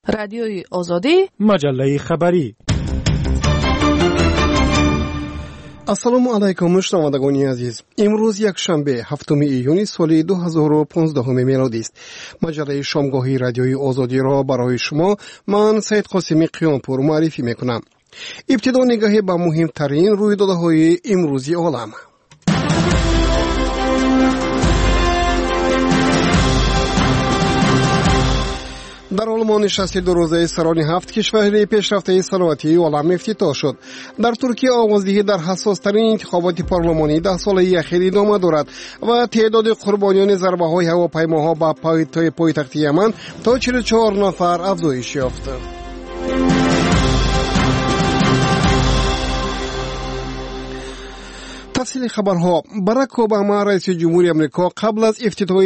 رادیوی آزادی، مجله خبری. السلام علیکم شنوندگان عزیز. امروز یک شنبه هفتم ایون سال 2015 میلادی است. مجله شامگاهی رادیوی آزادی را برای شما من سید قاسمی قیامپور معرفی میکنم. ابتدا نگاهی به مهمترین رویدادهای امروزی عالم. در آلمان نشست دو روزه سران 7 کشور پیشرفته صنعتی عالم افتتاح شد. در ترکیه آوازدهی در حساس‌ترین انتخابات پارلمانی 10 ساله اخیر ادامه دارد و تعداد قربانیان ضربه‌های هواپیماها به پایتخت یمن تا 44 نفر افزایش یافت. تفصیل خبرها. باراک اوباما رئیس جمهوری آمریکا قبل از افتتاح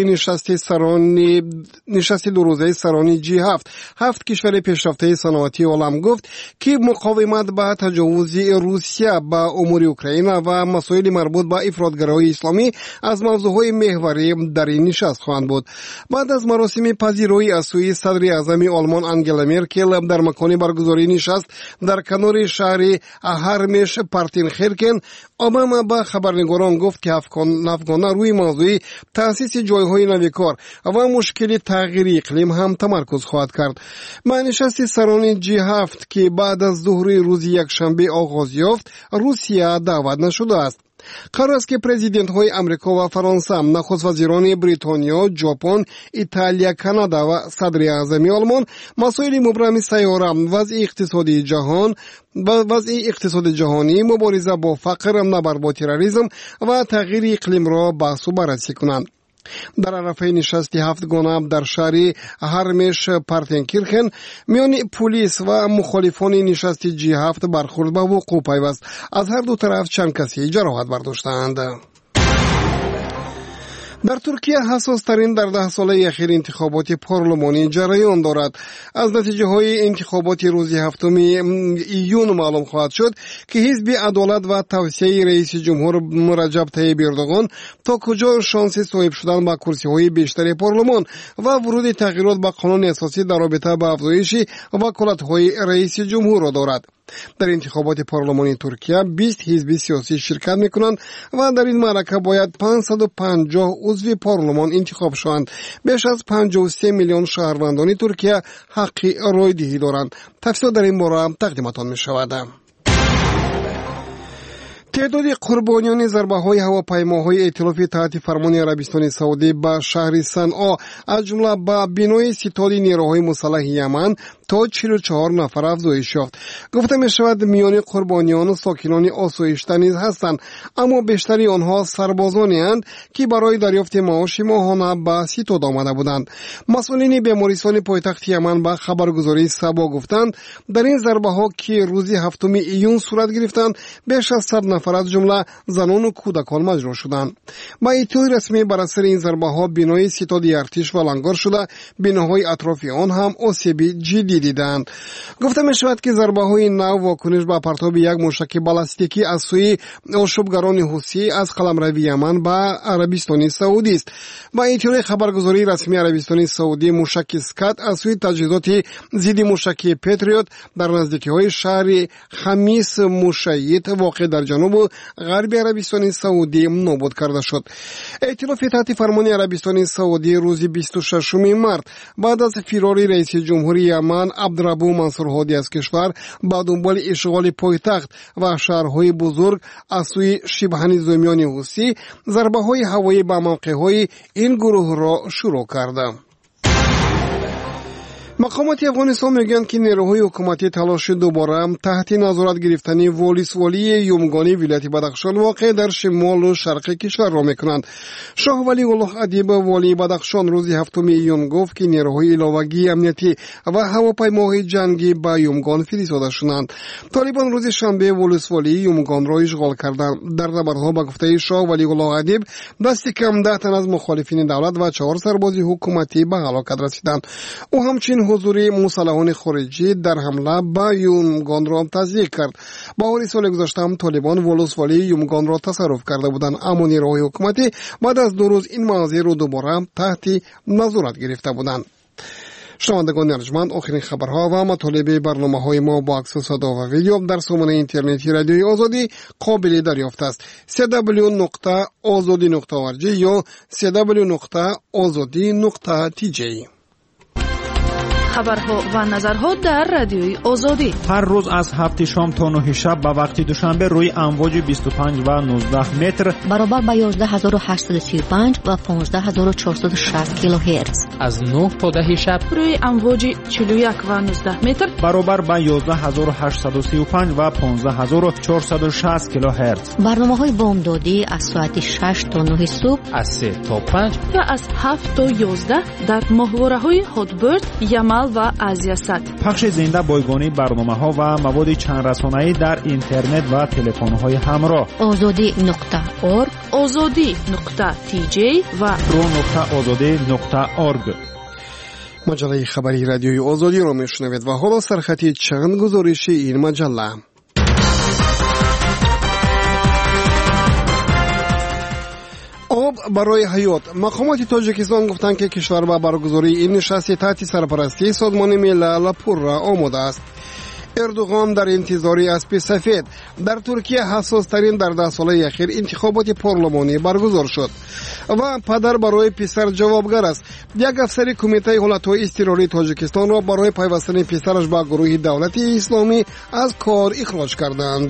نشست دو روزه سران G7 7 کشور پیشرفته صنعتی عالم گفت که مقاومت به تجاوز روسیه به امور اوکراین و مسائل مربوط به افراطگرایی اسلامی از موضوعهای محوری در این نشست خواهند بود. بعد از مراسم پذیرایی از سوی صدر اعظم آلمان انگلا مرکل در مکان برگزاری نشست در کنار شهر هرمش پارتنخرکن، اوباما به خبرنگاران گفت که افغان‌ها روی موضوع تأسیس جایهای نوکار و مشکل تغییر اقلیم هم تمرکز خواهد کرد. نشست سران G7 که بعد از ظهر روز یکشنبه آغاز یافت، روسیه دعوت نشده است. قرار است که پرزیدنت های امریکا و فرانسه، نخست وزیران بریتانیا، ژاپن، ایتالیا، کانادا و صدر اعظم آلمان مسائل مبرم سیاره، وضع اقتصاد جهانی، مبارزه با فقر، نبرد با تروریسم و تغییر اقلیم را بحث و بررسی کنند. در عرفه نشست 7 گانه در شهر هرمش پارتنکیرخن میان پلیس و مخالفان نشست G7 برخورد به وقوع پیوست. از هر دو طرف چند کسی جراحت برداشتند. در ترکیه حساس ترین در 10 ساله اخیر انتخابات پارلمانی جریان دارد. از نتیجه های انتخابات روز 7 ایون معلوم خواهد شد که حزب عدالت و توسعه رئیس جمهور رجب طیب اردوغان تا کجا شانس صاحب شدن به کرسی های بیشتر پارلمان و ورود تغییرات به قانون اساسی در رابطه با افزایش وکالت های رئیس جمهور را دارد. در انتخابات پارلمانی ترکیه 20 حزب سیاسی شرکت میکنند و در این معرکه باید 550 عضو پارلمان انتخاب شوند. بیش از 53 میلیون شهروندان ترکیه حق رای دهی دارند. تفصیل در این باره تقدیمتان می شود. تعداد قربانیان ضربه‌های هواپیماهای ائتلاف تحت فرمان عربستان سعودی به شهر صنعا از جمله به بنای ستاد نیروهای مسلح یمن تا 44 نفر افزایش یافت. گفته می شود میان قربانیان ساکنان آسایشته نیز هستند، اما بیشتری آنها سربازانی اند که برای دریافت معاش ماهانه به ستاد آمده بودند. مسئولین بیمارستان پایتخت یمن به خبرگزاری سبا گفتند در این ضربه‌ها که روز 7 ایون صورت گرفتند بیش از 100 نفر از جمله زنان و کودکان مجروح شدند. با اطلاع رسمی بر اثر این ضربه‌ها بنای ستاد ارتش ولنگار شده، بناهای اطراف آن هم آسیب جدی دیدند. گفته می شود که ضربه‌های نو واکنش به پرتاب یک موشک بالستیکی از سوی آشوبگران حوثی از قلمرو یمن به عربستان سعودی است. با اطلاع خبرگزاری رسمی عربستان سعودی، موشک اسکات از سوی تجهیزات ضد موشکی پتریوت در نزدیکی‌های شهر خمیس مشیط واقع در جنوب غرب عربستان سعودی نابود کرده شد. ائتلاف تحت فرمان عربستان سعودی روز 26 مارس بعد از فرار رئیس جمهوری یمن عبدالربو منصور هادی از کشور با دنبال اشغال پایتخت و شهرهای بزرگ از سوی شبه نظامیان حوثی ضربه‌های هوایی به موقع‌های این گروه را شروع کرده. مقامات افغانستان میگویند که نیروهای حکومتی تلاش دوباره تحت نظارت گرفتن ولسوالی یومگانی ولایت بدخشان واقع در شمال و شرق کشور را میکنند. شاه ولی الله ادیب والی بدخشان روز 7 ایون گفت که نیروهای علاوگی امنیتی و هواپیماهای جنگی به یومگان فرستاده شدند. طالبان روز شنبه ولسوالی یومگان را اشغال کردند. در نبردها به گفته شاه ولی الله ادیب دست کم 10 تن از مخالفین دولت و 4 سرباز حکومتی به هلاکت رسیدند. او همچنین حضور مسلحان خارجی در حمله به یومگان را تصدیق کرد. بهار سال گذشته هم طالبان ولسوالی یومگان را تصرف کرده بودند، اما نیروهای حکومتی بعد از 2 روز این موضوع را دوباره تحت نظارت گرفته بودند. شنوندگان ارجمند، آخرین خبرها و مطالب برنامه‌های ما با عکس و صدا و ویدیو در سامانه اینترنتی رادیوی آزادی قابل دریافت است. www.azadi.org یا www.azadi.tj. خبرها و نظرها در رادیوی آزادی هر روز از 7 شام تا 9 شب به وقت دوشنبه روی امواج 25 و 19 متر برابر با 11835 و 15460 کیلوهرتز، از 9 تا 10 شب روی امواج 41 و 19 متر برابر با 11835 و 15460 کیلوهرتز. برنامه‌های بامدادی از ساعت 6 تا 9 صبح، از 3 تا 5 و از 7 تا 11 در ماهواره‌های هاتبرد، یمل و آزیاسات. پخش زنده بایگانی برنامه‌ها و مواد چند رسانه‌ای در اینترنت و تلفن‌های همراه. azadi.org، azadi.tj و pro.azadi.org. مجله خبری رادیوی آزادی را میشنوید و حالا سرخطی چند گزارش این مجله. آب برای حیات. مقامات تاجیکستان گفتند که کشور با برگزاری این نشست تحت سرپرستی سازمان ملل پررو آماده است. اردوغان در انتظار اسب سفید. در ترکیه حساس ترین در 10 ساله اخیر انتخابات پارلمانی برگزار شد و پدر برای پسر جوابگر است. یک افسر کمیته حالتهای اضطراری تاجیکستان را برای پیوستن پسرش به گروه دولت اسلامی از کار اخراج کردند.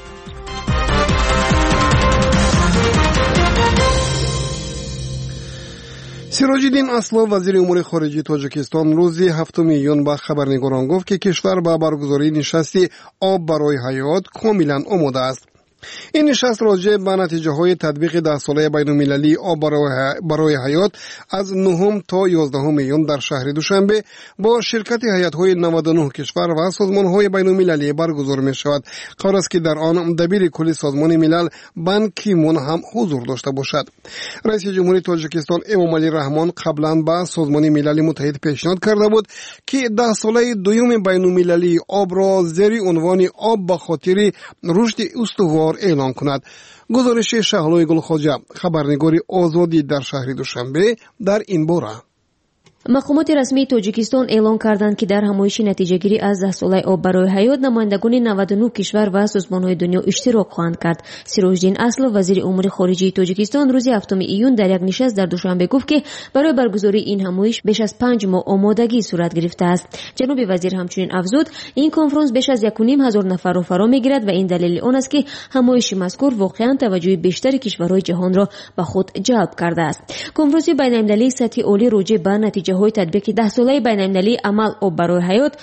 سیراج‌الدین اصلو وزیر امور خارجه تاجیکستان روز 7 میلیون به خبرنگاران گفت که کشور با برگزاری نشستی آب برای حیات کاملا آماده است. این نشست راجع به نتیجه‌های تطبیق 10 ساله بین‌المللی آب برای حیات از 9 تا 11 میلیون در شهر دوشنبه با شرکت هیئت‌های 99 کشور و سازمان‌های بین‌المللی برگزار می‌شود. قرار است که در آن دبیر کل سازمان ملل بان کی مون هم حضور داشته باشد. رئیس جمهوری تاجیکستان امامعلی رحمان قبلا با سازمان ملل متحد پیشنهاد کرده بود که 10 ساله دوم بین‌المللی آب را زیر عنوان آب به خاطر رشد استوار اعلان کند. گزارش شهلای گلخواجه، خبرنگاری آزادی در شهر دوشنبه در این باره. مقامات رسمی تاجیکستان اعلان کردند که در همایش نتیجه‌گیری از 10 ساله آب برای حیات نمایندگان 99 کشور و سازمان‌های دنیا اشتراک خواهند کرد. سیراج‌الدین اصلو وزیر امور خارجه تاجیکستان روز 7 ایون در یک نشست در دوشنبه گفت که برای برگزاری این همایش بیش از 5 ماه آمادگی صورت گرفته است. جناب وزیر همچنین افزود این کنفرانس بیش از 1.5 نفر را فرا می‌گیرد و این دلیل آن است که همایش مذکور واقعاً توجه بیشتر کشورهای جهان را به خود جلب کرده است. کنفرانس بین‌المللی سطح عالی راجع به نتیجه های تطبیق 10 ساله بین‌المللی عمل آب برای حیات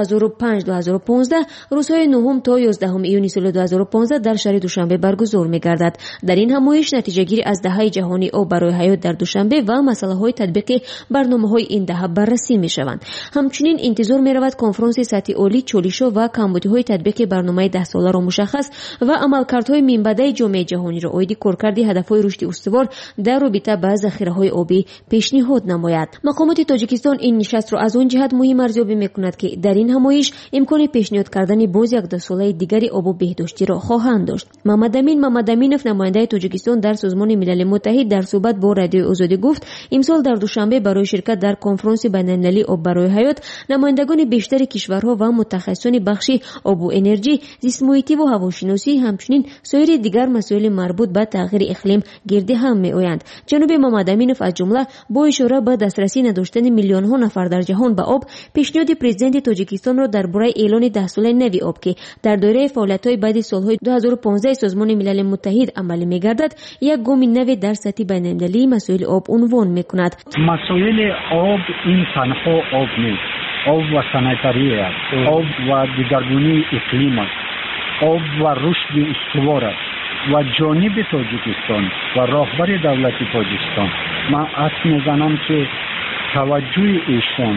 2005-2015 روزهای 9 تا 11 ایون سال 2015 در شهر دوشنبه برگزار می‌گردد. در این همایش نتیجه‌گیری از دهه جهانی آب برای حیات در دوشنبه و مسائل تطبیق برنامه‌های این دهه بررسی می‌شوند. همچنین انتظار می‌رود کنفرانس سطح عالی چالش‌ها و کمبودی‌های تطبیق برنامه 10 ساله را مشخص و عملکردهای منبع جامعه جهانی را عاید کارکرد هدف‌های رشد استوار در رابطه با ذخیره‌های آبی پیشنهاد نماید. مقامات تاجیکستان این نشست را از آن جهت مهم ارزیابی می‌کند که در این همایش امکان پیشنهاد کردن باز یک 10 ساله دیگری آب و بهداشتی را خواهند داشت. محمد امینov نماینده تاجیکستان در سازمان ملل متحد در صحبت با رادیو آزادی گفت امسال در دوشنبه برای شرکت در کنفرانس بین‌المللی آب برای حیات نمایندگان بیشتر کشورها و متخصصان بخش آب و انرژی، زیست محیطی و هواشناسی همچنین سایر دیگر مسائل مربوط به تغییر اقلیم گرد هم می‌آیند. جناب محمد امینov از جمله با اشاره به دسترسی نداشتن میلیون ها نفر در جهان به آب پیشنهاد پرزیدنت تاجیکستان را درباره اعلان 10 ساله نوی آب که در دوره فعالیت‌های بعد سال‌های 2015 سازمان ملل متحد عملی می‌گردد یک گام نوی در سطح بین‌المللی مسائل آب عنوان می‌کند. مسائل آب این تنها آب نیست، آب و سانیتری است، آب و دیگرگونی اقلیم است، آب و رشد استوار است و جانب تاجیکستان و راهبر دولت تاجیکستان من حدس می‌زنم که توجه ایشان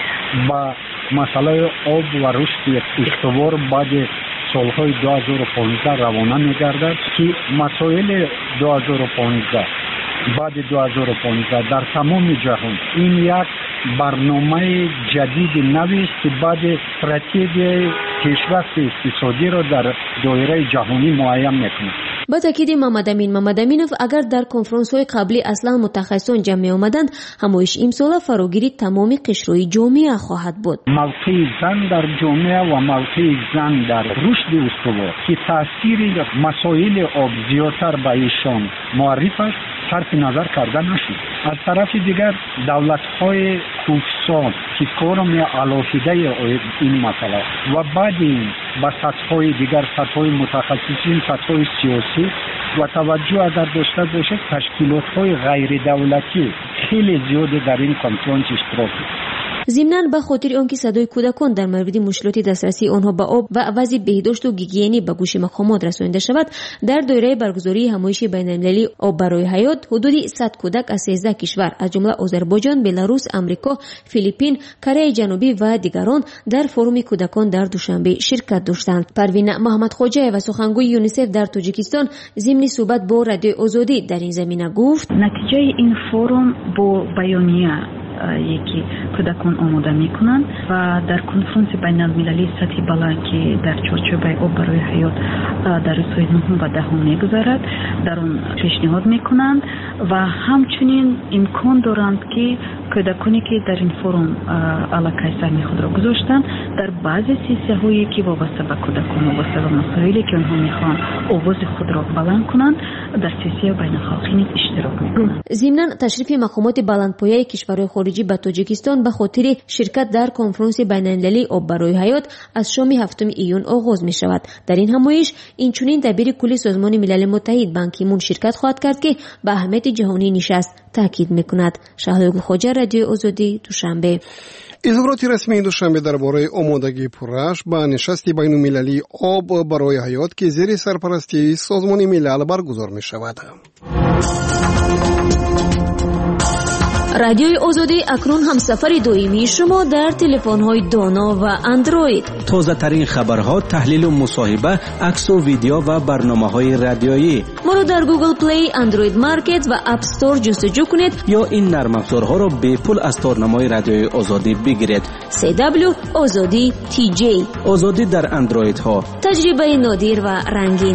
با مسئله آب و رشد استوار بعد سالهای 2015 روانه می‌گردد که مسائل 2015 بعد 2015 در تمام جهان این یک برنامه جدید نوی است که بعد استراتژی پیشرفت اقتصادی را در دایره جهانی معین می‌کند. با تاکید محمد امینов اگر در کنفرانس‌های قبلی اصلا متخصصان جمع آمدند همایش امسال فراگیری تمام قشرهای جامعه خواهد بود. موقع زن در جامعه و موقع زن در رشد استوار که تاثیر مسائل آب زیادتر به ایشان معرف است صرف نظر کرده نشد. از طرف دیگر دولت‌های کوفسان که کارم علاقیده این مسئله و بعد با سطح‌های دیگر سطح‌های متخصصین سطح‌های سیاسی و توجه اگر داشته باشد تشکیلات‌های غیر دولتی خیلی زیاد در این کنفرانس اشتراک ضمناً به خاطر آنکه صدای کودکان در مورد مشکلات دسترسی آنها به آب و وضع بهداشت و گیگینی به گوش مقامات رسانیده شود در دایره برگزاری همایش بین‌المللی آب برای حیات حدود 100 کودک از 13 کشور از جمله آذربایجان، بلاروس، آمریکا، فیلیپین، کره جنوبی و دیگران در فروم کودکان در دوشنبه شرکت داشتند. پروین محمدخواجه و سخنگوی یونیسف در تاجیکستان ضمن صحبت با رادیو آزادی در این زمینه گفت نتیجه این فروم با بیانیه یکی کودکان آماده میکنند و در کنفرانس بین المللی سطحی بالا که در چارچوب آب برای حیات در روزهای 9 و 10 میگذرد در آن پیشنهاد میکنند و همچنین امکان دارند که کودکانی که در این فروم علاقه سهمی خود را گذاشتند در بعضی سیسیه‌هایی که وابسته به کودکان وابسته به مسائلی که آنها میخوان آواز خود را بلند کنند در سیسیه بین الخالقین اشتراک میکنند. ضمناً تشریف مقامات بلندپایه کشورهای خارجی به تاجیکستان به خاطر شرکت در کنفرانس بین‌المللی آب برای حیات از شام 7 ایون آغاز می شود. در این همایش اینچنین دبیر کل سازمان ملل متحد بان کی مون شرکت خواهد کرد که به اهمیت جهانی نشست تاکید میکند. شهلا خواجه، رادیو آزادی، دوشنبه. اظهارات رسمی دوشنبه درباره آمادگی پرش به نشست بین‌المللی آب برای حیات که زیر سرپرستی سازمان ملل برگزار می شود. رادیوی آزادی اکنون همسفر دائمی شما در تلفن‌های دانا و اندروید. تازه ترین خبرها، تحلیل و مصاحبه، عکس و ویدیو و برنامه‌های رادیویی. ما را در گوگل پلی، اندروید مارکت و اپ استور جستجو کنید یا این نرم افزارها را به پول از تارنمای رادیوی آزادی بگیرید. CW آزادی TJ. آزادی در اندروید ها. تجربه نادر و رنگین.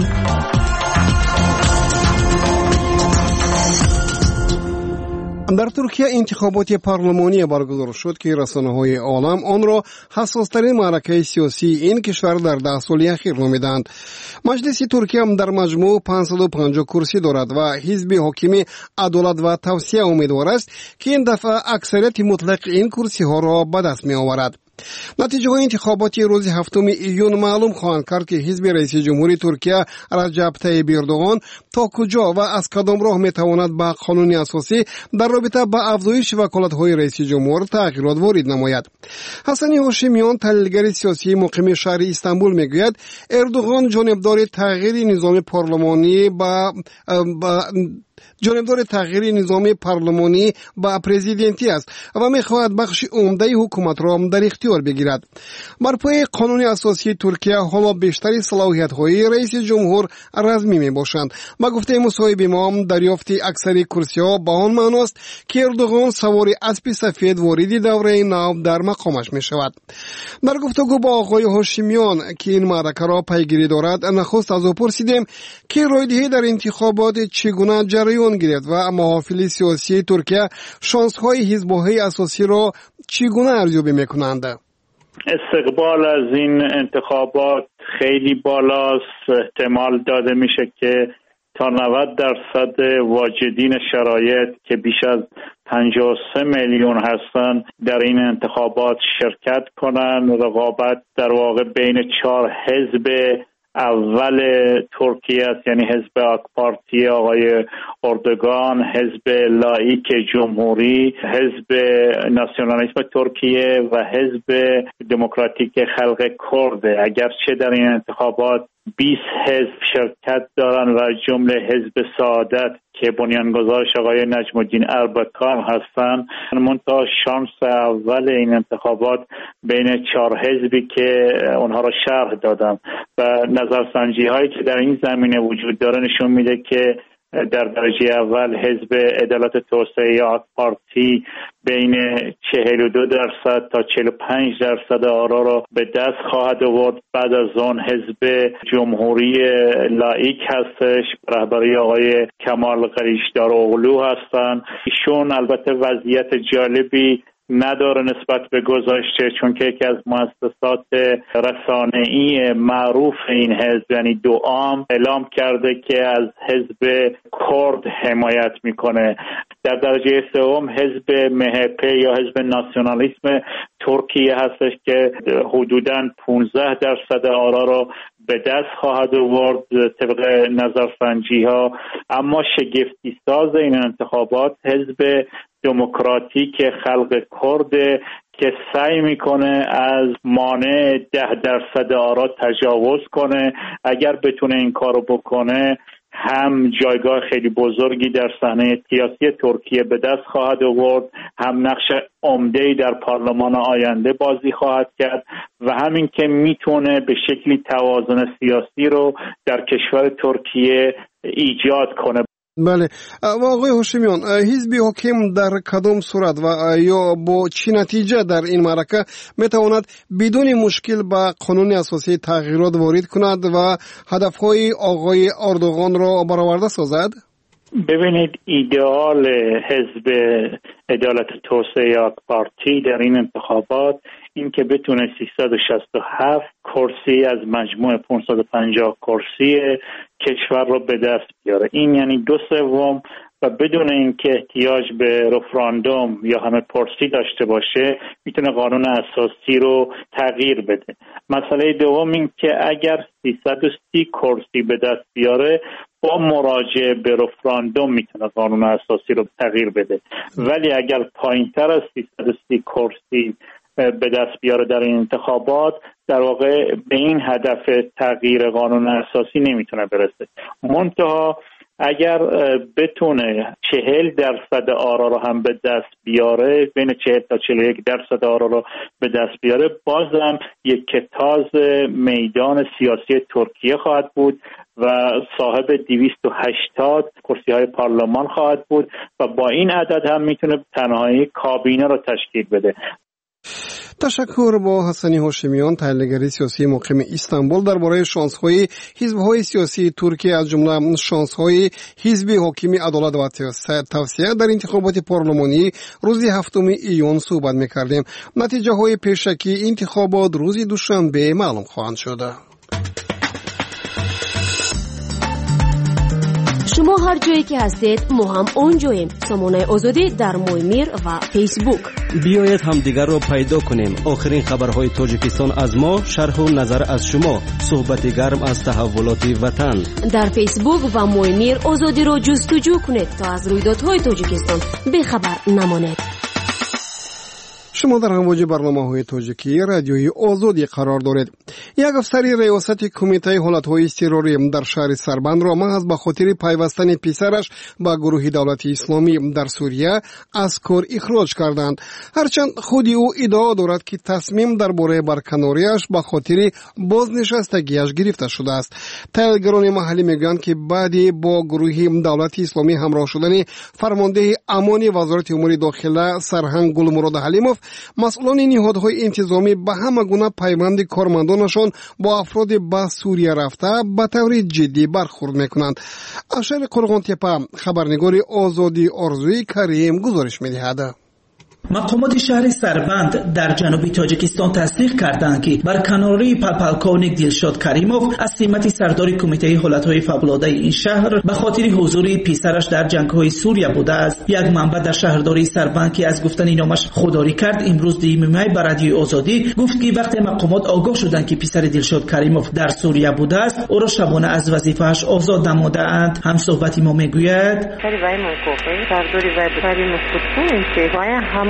در ترکیه انتخابات پارلمانی برگزار شد که رسانه‌های عالم آن را حساس‌ترین معرکه سیاسی این کشور در 10 سال اخیر نامیدند. مجلس ترکیه هم در مجموع 550 کرسی دارد و حزب حاکم عدالت و توسعه امیدوار است که این دفعه اکثریت مطلق این کرسی‌ها را به دست می‌آورد. نتیجه های انتخابات روز 7 ایون معلوم خواهند کرد که حزب رئیس جمهوری ترکیه رجب طیب اردوغان تا کجا و از کدام راه میتواند به قانون اساسی در رابطه با افزایش وکالت‌های رئیس جمهور تغییرات وارد نماید. حسن هاشمیان، تحلیلگر سیاسی مقیم شهر استانبول میگوید اردوغان جانبدار تغییر نظام پارلمانی با پرزیدنتی است و میخواهد بخش عمده حکومت را در اختیار بگیرد. بر پای قانون اساسی ترکیه حالا بیشتری صلاحیت‌های رئیس جمهور رسمی میباشند. با گفته مصاحب ما دریافت اکثر کرسی‌ها با آن معناست که اردوغان سوار اسب سفید وارد دوره نو در مقامش میشود. در گفتگو با آقای هاشمیان که این معرکه را پیگیری دارد نخست از او پرسیدیم که رایدهی در انتخابات چگونه جریان گرفت و محافل سیاسی ترکیه شانس‌های حزب‌های اساسی را چگونه ارزیابی می‌کنند؟ استقبال از این انتخابات خیلی بالاست. احتمال داده میشه که تا 90% واجدین شرایط که بیش از 53 میلیون هستن در این انتخابات شرکت کنن. رقابت در واقع بین 4 حزب اول ترکیه است، یعنی حزب آک پارتی آقای اردوغان، حزب لایک جمهوری، حزب ناسیونالیسم ترکیه و حزب دموکراتیک خلق کرد. اگرچه در این انتخابات 20 حزب شرکت دارن و جمله حزب سعادت که بنیانگذارش آقای نجم الدین اربکان هستن، منتها شانس اول این انتخابات بین 4 حزبی که اونها را شرح دادم و نظرسنجی هایی که در این زمینه وجود داره نشون میده که در درجه اول حزب عدالت و توسعه یا آک پارتی بین 42% تا 45% آرا را به دست خواهد آورد. بعد از آن حزب جمهوری لایک هستش، رهبری آقای کمال قریشداراوغلو هستند. ایشون البته وضعیت جالبی نداره نسبت به گذشته، چون که یکی از مؤسسات رسانه‌ای معروف این حزب یعنی دوام اعلام کرده که از حزب کرد حمایت میکنه. در درجه سوم حزب MHP یا حزب ناسیونالیسم ترکیه هستش که حدوداً 15% آرا را به دست خواهد آورد طبق نظرسنجی ها. اما شگفتی ساز این انتخابات حزب دموکراتیک خلق کرد که سعی میکنه از مانع 10% آرا تجاوز کنه. اگر بتونه این کارو بکنه هم جایگاه خیلی بزرگی در صحنه سیاسی ترکیه به دست خواهد آورد، هم نقش عمده‌ای در پارلمان آینده بازی خواهد کرد و همین که میتونه به شکلی توازن سیاسی رو در کشور ترکیه ایجاد کنه. بله و آقای هاشمیان، حزب حاکم در کدام صورت و یا با چی نتیجه در این معرکه میتواند بدون مشکل به قانون اساسی تغییرات وارد کند و هدفهای آقای اردوغان را برآورده سازد؟ ببینید، ایدئال حزب عدالت و توسعه یا پارتی در این انتخابات این که بتونه 367 کرسی از مجموع 550 کرسی کشور رو به دست بیاره. این یعنی 2/3 و بدون اینکه احتیاج به رفراندوم یا همه پرسی داشته باشه میتونه قانون اساسی رو تغییر بده. مسئله دوم این که اگر 330 کرسی به دست بیاره با مراجعه به رفراندوم میتونه قانون اساسی رو تغییر بده. ولی اگر پایینتر از 330 کرسی به دست بیاره در این انتخابات در واقع به این هدف تغییر قانون اساسی نمیتونه برسه. منتها اگر بتونه 40% آرا رو هم به دست بیاره، بین 40 تا 41% آرا رو به دست بیاره، بازم یک کتاز میدان سیاسی ترکیه خواهد بود و صاحب 280 کرسی های پارلمان خواهد بود و با این عدد هم میتونه تنهایی کابینه رو تشکیل بده. تشکر. با حسنی هاشمیان، تحلیلگر سیاسی مقیم استانبول، درباره شانس‌های حزب‌های سیاسی ترکیه از جمله شانس‌های حزب حاکم عدالت و توسعه در انتخابات پارلمانی روز 7 ایون صحبت می‌کردیم. نتیجه‌های پیشکی انتخابات روز دوشنبه معلوم خواهند شد. شما هر جایی که هستید ما هم اونجاییم. سامانه آزادی در مویمیر و فیسبوک. بیایید همدیگر را پیدا کنیم. آخرین خبرهای تاجیکستان از ما، شرح و نظر از شما، صحبت گرم از تحولات وطن. در فیسبوک و مویمیر آزادی را جستجو کنید تا از رویدادهای تاجیکستان بیخبر نمانید. شما در امواج برنامه‌های تاجیکی رادیوی آزادی قرار دارید. یک افسر ریاست کمیته حالت‌های اضطراری در شهر سربند را محض به خاطر پیوستن پسرش به گروه دولت اسلامی در سوریه از کار اخراج کردند. هرچند خود او ادعا دارد که تصمیم درباره برکناریش به خاطر بازنشستگیش گرفته شده است. تحلیلگران محلی میگویند که بعد با گروه دولت اسلامی همراه شدن فرمانده امان وزارت امور داخله سرهنگ گلمراد حلیموف، مسئولان نهادهای انتظامی به همه گونه پیوند کارمندانشان با افراد به سوریه رفته به طور جدی برخورد میکنند. اشر قرغانتپه، خبرنگار آزادی آرزوی کریم گزارش میدهد. مقامات شهر سربند در جنوب تاجیکستان تصدیق کردند که برکناری پلپلکونیک دلشاد کریموف از سمت سردار کمیته حالتهای فوق‌العاده این شهر به خاطر حضور پسرش در جنگ‌های سوریه بوده است. یک منبع در شهرداری سربند که از گفتن نامش خودداری کرد امروز دیمای بر رادیو آزادی گفت که وقتی مقامات آگاه شدند که پسر دلشاد کریموف در سوریه بوده است او را شبانه از وظیفه‌اش آزاد نمودند. هم صحبتی ما میگوید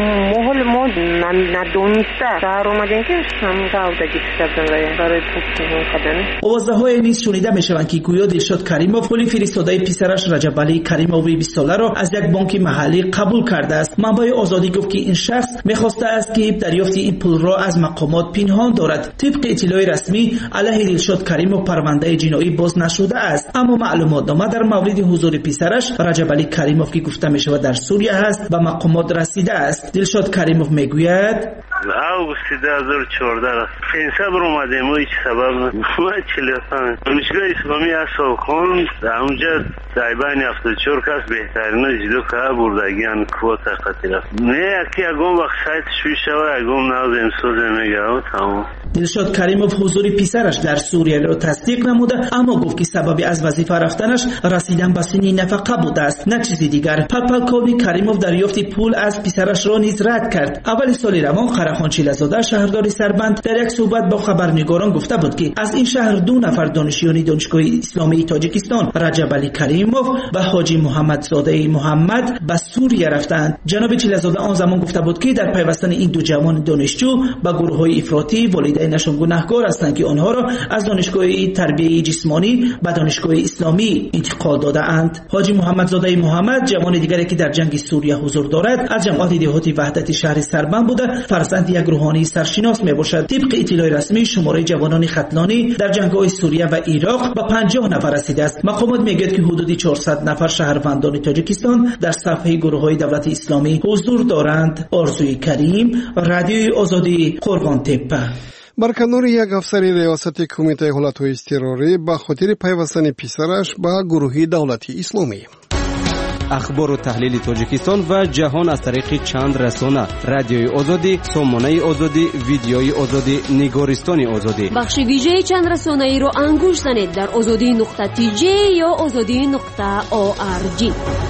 مهل ما ندونسته شهر اومدن که همین کودکی کردن برای پول کردن. آوازه‌های نیز شنیده میشوند که گویا دلشاد کریموف پول فرستاده پسرش رجب علی کریمووی 20 ساله را از یک بانک محلی قبول کرده است. منبع آزادی گفت که این شخص می‌خواسته است که دریافت این پول را از مقامات پنهان دارد. طبق اطلاع رسمی علیه دلشاد کریموف پرونده جنایی باز نشده است، اما معلوماتنامه در مورد حضور پسرش رجب علی کریموف که گفته می‌شود در سوریه است به مقامات رسیده است. دلشاد کریموف میگوید اوگوست 2014 پنسبر اومدیم و هیچ سبب ما چلیستان دانشگاه اسلامی اصحاب خان اونجا دایبانی 74 کس بهترین جدو که بردگیان کوتا قطی رفت نه یکی اگم وقت سایتش بیشتر اگم ناز امسوز میگه و تمام. دلشاد کریموف حضور پسرش در سوریه را تصدیق نموده، اما گفت که سبب از وظیفه رفتنش رسیدن به سن نفقه بوده است نه چیزی دیگر. پلپلکووی کریموف دریافت پول از پسرش را نیز رد کرد. اول سال روان قرهخان چیله‌زاده شهردار سربند در یک صحبت با خبرنگاران گفته بود که از این شهر 2 نفر دانشیان دانشگاه اسلامی تاجیکستان رجب علی کریموف و حاجی محمد زاده محمد به سوریه رفتند. جناب چیله‌زاده آن زمان گفته بود که در پیوستن این دو جوان دانشجو به گروه‌های افراطی والدینشان گناهکار هستند که آنها را از دانشگاه تربیت جسمانی به دانشگاه اسلامی انتقال داده‌اند. حاجی محمد زاده محمد جوان دیگری که در جنگ سوریه حضور دارد از جماعت دهاتی وحدت شهر سربند بوده، فرزند یک روحانی سرشناس میباشد. طبق اطلاع رسمی شماره جوانان ختلانی در جنگ‌های سوریه و عراق به 50 نفر رسیده است. مقامات میگوید که حدود 400 نفر شهروندان تاجیکستان در صفحه گروه‌های دولت اسلامی حضور دارند. آرزوی کریم، رادیوی آزادی، قرغان تپه. بر کنار یک افسر ریاست کمیته حالت‌های اضطراری به خاطر پیوستن پسرش به گروه دولت اسلامی. اخبار و تحلیل تاجیکستان و جهان از طریق چند رسانه: رادیوی آزادی، سامانه آزادی، ویدیوی آزادی، نگارستان آزادی. بخش ویژه چند رسانه‌ای رو انگوش زنید در azadi.tj یا azadi.org.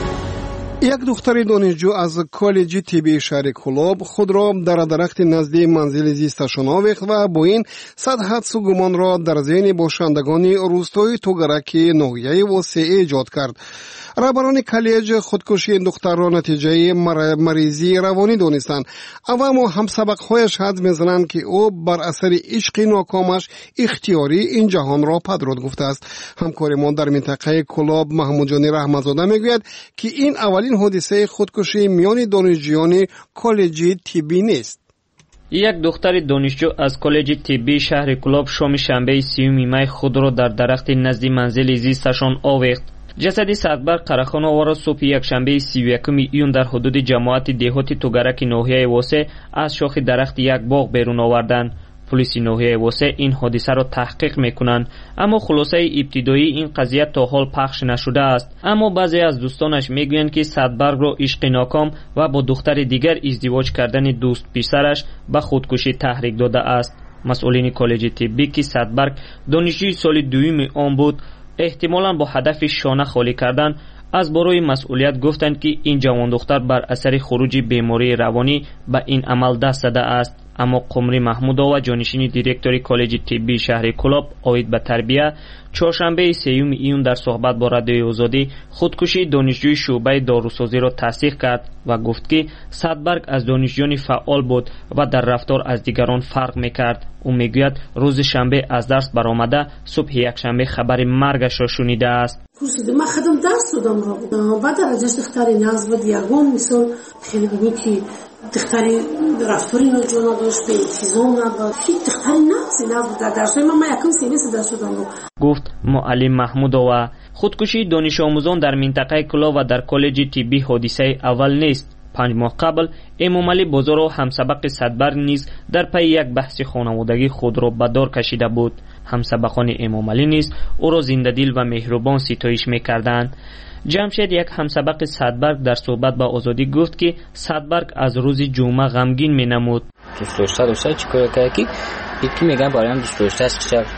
یک دختر دانشجو از کالج طبی شهر کلاب خود را در درخت نزدیک منزل زیستشان آویخت و با این صد حدس و گمان را در ذهن باشندگان روستای توگرک ناحیه واسع ایجاد کرد. رهبران کالج خودکشی این دختر را نتیجه مریضی روانی دانستند. اما همسبق‌هایش حدس می‌زنند که او بر اثر عشق ناکامش اختیاری این جهان را پدرود گفته است. همکارمان در منطقه کلاب محمود جانی رحمتزاده میگوید که این اولین حادثه خودکشی میان دانشجویان کالج طبی نیست. یک دختر دانشجو از کالج طبی شهر کلاب شام شنبه 30 می خود را در درخت نزد منزل زیستشان آویخت. جسد سعدبر قرهخان آورا صبح یک شنبه 31 ایون در حدود جماعت دهاتی توگرک ناحیه واسع از شاخ درخت یک باغ بیرون آوردند. پلیس ناحیه واسع این حادثه را تحقیق میکنند، اما خلاصه ابتدایی این قضیه تا حال پخش نشده است. اما بعضی از دوستانش میگویند که سعدبرگ را عشق ناکام و با دختر دیگر ازدواج کردن دوست پسرش به خودکشی تحریک داده است. مسئولین کالج طبی که سعدبرگ دانشجوی سال دوم آن بود احتمالاً با هدف شانه خالی کردن از برای مسئولیت گفتند که این جوان دختر بر اثر خروج بیماری روانی به این عمل دست زده است. اما قمری محمودآوا جانشین دیرکتوری کالج طبی شهر کلاب آید به تربیه چهارشنبه 3 ایون در صحبت با رادیوی آزادی خودکشی دانشجوی شعبه داروسازی را تصدیق کرد و گفت که سعدبرگ از دانشجویان فعال بود و در رفتار از دیگران فرق میکرد. او میگوید روز شنبه از درس برآمده صبح یک شنبه خبر مرگش را شنیده است. من خودم درس دادم را بعد درجهش دختری ناز بود یگان مثال خیلی بگی که دختری رفتاری ناجوانه داشت به اتیزان نبود هیچ دختری نبود در درسای من یکم سیمیس درس دادم گفت معلم محمودآوا. خودکشی دانش آموزان در منطقه کلا و در کالج طبی حادثه اول نیست. 5 ماه قبل امام علی بازار و همسبق سعدبرگ نیز در پی یک بحث خانوادگی خود را به دار کشیده بود. همسبقان امام علی نیز او را زنده‌دل و مهربان ستایش می‌کردند. جمشید یک همسبق سعدبرگ در صحبت با آزادی گفت که سعدبرگ از روز جمعه غمگین می‌نمود. دوستا چیکار کردی؟ یکی میگن برای من دوستاش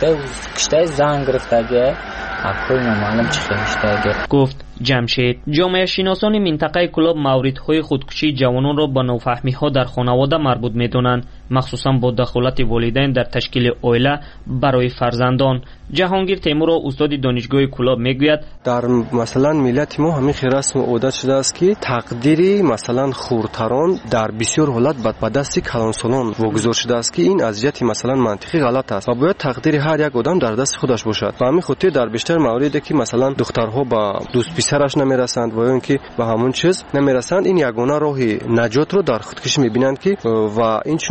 کشته زنگ گرفته اپول نمالم چی خیشته گفت جمشید. جامعه شناسان منطقه کلاب موردهای خودکشی جوانان را با نافهمی ها در خانواده مربوط می‌دانند. مخصوصا با دخالت والدین در تشکیل عائله برای فرزندان. جهانگیر تیمور استاد دانشگاه کلاب میگوید در مثلا ملت ما همین رسم و عادت شده است که تقدیری مثلا خردتران در بسیار حالت به دست کلانسالان واگذار شده است که این اذیت مثلا منطقی غلط است و باید تقدیر هر یک آدم در دست خودش باشد. و همین خاطر در بیشتر مواردی که مثلا دخترها با دوست پسرش نمیرسند و اینکه به همون چیز نمیرسند، این یگانه راه نجات رو در خودکشی میبینند که و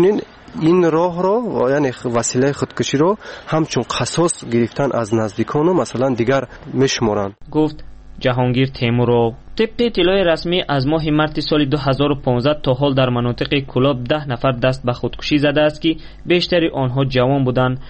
این راه رو یعنی وسیله خودکشی رو همچون قصاص گرفتن از نزدیکان و مثلا دیگر میشمارند. گفت جهانگیر تیمورو. طبق اطلاع رسمی از ماه مارس سال 2015 تا حال در مناطق کلاب 10 نفر دست به خودکشی زده است که بیشتر آنها جوان بودند.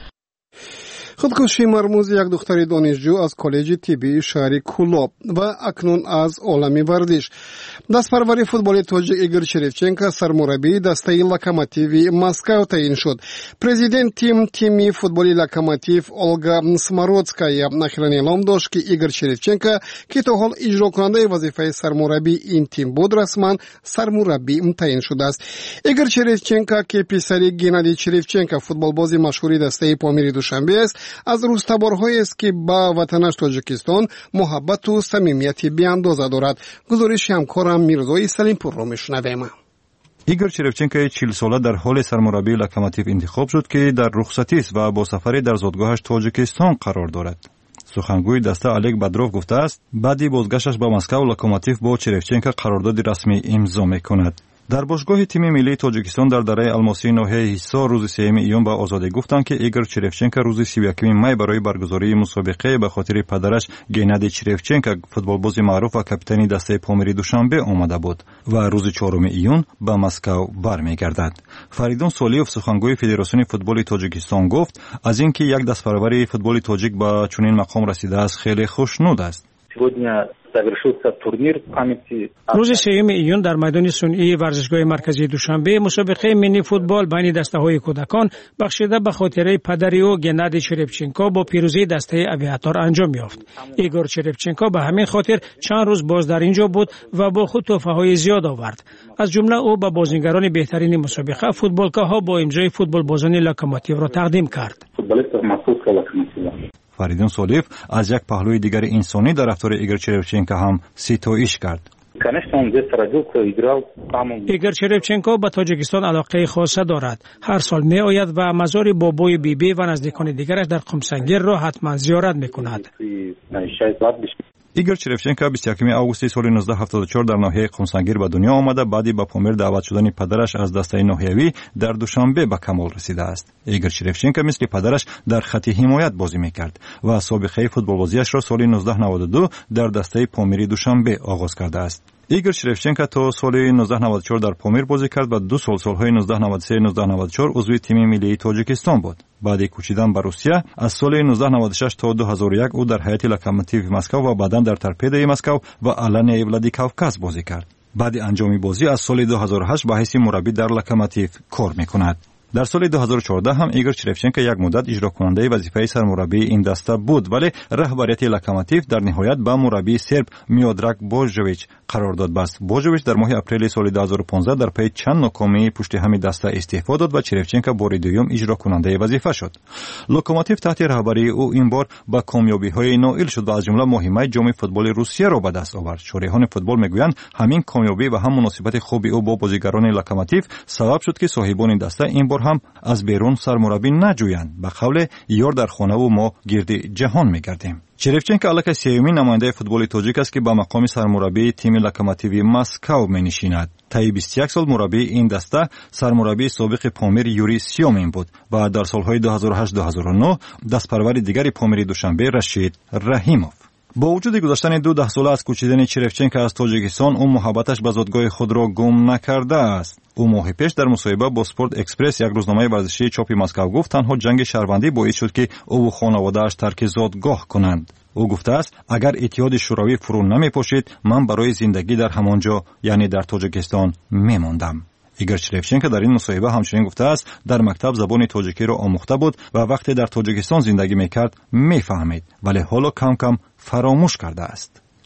خودکشی مرموز یک دختر دانشجو از کالج طبی شهر کلاب و اکنون از عالم ورزش. دستپرور فوتبال تاجیک ایگور شریفچنکو سرمربی دسته لوکوموتیو مسکو تعیین شد. پرزیدنت تیم فوتبالی لوکوموتیو اولگا سمارودسکایا اخیراً اعلام داشت که ایگور شریفچنکو که تا حال اجرا کننده وظیفه سرمربی این تیم بود رسما سرمربی تعیین شده است. ایگور شریفچنکو که پسر گنادی شریفچنکو فوتبالباز مشهور دسته پامیر دوشنبه است، از روزتبارهایی است که با وطنش تاجیکستان محبت و صمیمیتی بی‌اندازه دارد. گزارش همکارم میرزای سلیمپور را میشنویم. ایگور شریفچنکو 40 ساله در حال سرمربی لوکوموتیو انتخاب شد که در رخصتی است و با سفری در زادگاهش تاجیکستان قرار دارد. سخنگوی دسته الک بدروف گفته است بعدی بازگشتش به مسکو لوکوموتیو با شریفچنکو قرارداد رسمی امضا میکند. در باشگاه تیم ملی تاجیکستان در دره الماسی ناحیه حصار روز 3 ایون به آزادی گفتند که ایگور شریفچنکو روز 31 می برای برگزاری مسابقه به خاطر پدرش گنادی شریفچنکو فوتبالباز معروف و کاپیتان دسته پامیر دوشنبه آمده بود و روز 4 ایون به مسکو برمیگردد. فریدون سالیوف سخنگوی فدراسیون فوتبال تاجیکستان گفت از اینکه یک دستپرور فوتبال تاجیک به چنین مقام رسیده است خیلی خوشنود است. روز 3 ایون در میدان صنعی ورزشگاه مرکزی دوشنبه مسابقه ملی فوتبال بین دسته‌های کودکان بخشیده به خاطره پدر او گنادی شریفچنکو با پیروزی دسته اویاتور انجام یافت. ایگور شریفچنکو به همین خاطر چند روز باز در اینجا بود و با خود تحفه‌های زیاد آورد. از جمله او به بازیگران بهترین مسابقه فوتبالکاها با امضای فوتبالبازان لوکوموتیو را تقدیم کرد. فریدون سالیف از یک پهلوی دیگر انسانی در رفتار ایگور شریفچنکو هم ستایش کرد. ایگور شریفچنکو به تاجیکستان علاقه خاصه دارد. هر سال می آید و مزار بابای بیبی و نزدیکان دیگرش در قمسنگیر را حتما زیارت می کند. ایگور شریفچنکو 21 آگوست سال 1974 در ناحیه قمسنگیر به دنیا آمده بعدی با پامیر دعوت شدن پدرش از دسته ناحیوی در دوشنبه به کمال رسیده است. ایگور شریفچنکو مثل پدرش در خط حمایت بازی میکرد و سابقه فوتبالبازیش را سال 1992 در دسته پامیر دوشنبه آغاز کرده است. ایگور شریفچنکو تا سال 1994 در پامیر بازی کرد و 2 سالهای 1993-1994 عضو تیم ملی تاجیکستان بود. بعد کوچیدن به روسیه از سال 1996 تا 2001 او در هیئت لوکوموتیو مسکو و بعداً در تورپدوی مسکو و آلانیا ولادیکاوکاز بازی کرد. بعد انجام بازی از سال 2008 به حیث مربی در لوکوموتیو کار میکند. در سال 2014 هم ایگور شریفچنکو یک مدت اجرا کننده وظیفه سرمربی این دسته بود ولی رهبریت لوکوموتیو در نهایت با مربی سرب میودراک بوژویچ قرارداد بست. بوژویچ در ماه اپریل سال 2015 در پی چند ناکامی پشت همین دسته استعفا داد و شریفچنکو بار دوم اجرا کننده وظیفه شد. لوکوموتیو تحت رهبری او این بار با کامیابی‌های نائل شد و از جمله مهمه جام فوتبال روسیه را به دست آورد. شارحان فوتبال میگویند همین کامیابی و هم مناسبت خوبی او با بازیگران لوکوموتیو سبب شد که صاحبان دسته این هم از بیرون سرمربی نجویند. به قول یار در خانه و ما گرد جهان میگردیم. شریفچنکو الک سیومین نماینده فوتبال تاجیک است که به مقام سرمربی تیم لوکوموتیو مسکو می‌نشیند. طی 21 سال مربی این دسته سرمربی سابق پامیر یوری سیومین بود و در سالهای 2008-2009 دستپرور دیگری پامیر دوشنبه رشید رحیموف. با وجود گذشتن 12 ساله از کوچیدن شریفچنکو از تاجیکستان او محبتش به زادگاه خود را گم نکرده است. او ماه پیش در مصاحبه با سپورت اکسپرس یک روزنامه ورزشی چاپ مسکو گفت تنها جنگ شهروندی باعث شد که او و خانواده‌اش ترک زادگاه کنند. او گفته است اگر اتحاد شوروی فرو نمی‌پاشید من برای زندگی در همانجا یعنی در تاجیکستان می‌ماندم. ایگور شریفچنکو در این مصاحبه همچنین گفته است در مکتب زبان تاجیکی را آموخته بود و وقتی در تاجیکستان زندگی میکرد میفهمید ولی حالا کم کم فراموش کرده است.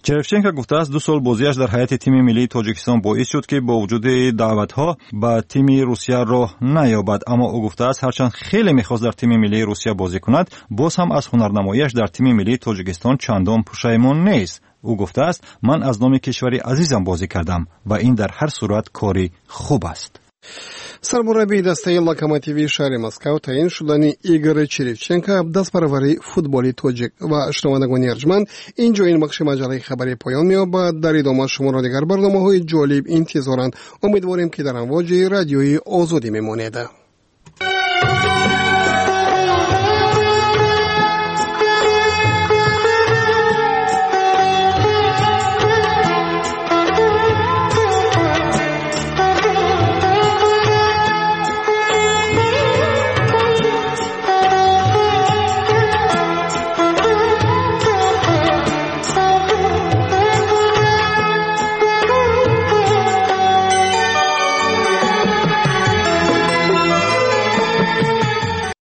черевченко гуфтааст 2 сол бозиаш дар ҳайати тими миллии тоҷикистон боис шуд ки бо вуҷуди даъватҳо ба тими русия роҳ наёбад, аммо ӯ гуфтааст ҳарчанд хеле мехост дар тими миллии русия бозӣ кунад, боз ҳам аз ҳунарнамоиаш дар тими миллии тоҷикистон чандон пушаймон нест. ӯ гуфтааст ман аз номи кишвари азизам бозӣ кардам ва ин дар ҳар сурат кори хуб аст. сармураббии дастаи локомотиви шаҳри Москав таъин шудани Игор Черевченко дастпаравари футболи тоҷик. ва шунавандагони арҷманд, инҷо ин бахши маҷаллаи хабарӣ поён меёбад. дар идома шуморо дигар барномаҳои ҷолиб интизоранд. умедворем ки дар амвоҷи радиои Озодӣ мемонед.